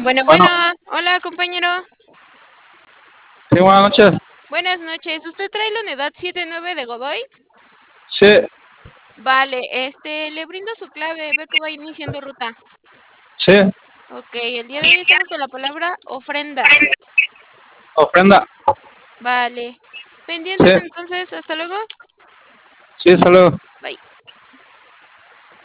Bueno, bueno, Bueno, hola compañero. sí, buenas noches. Buenas noches. ¿Usted trae la unidad 79 de Godoy? Sí, Vale, le brindo su clave, ve que va iniciando ruta. sí, Ok, el día de hoy estamos con la palabra ofrenda. ofrenda. Vale. Sí, Pendientes entonces, hasta luego. sí, saludos. Bye.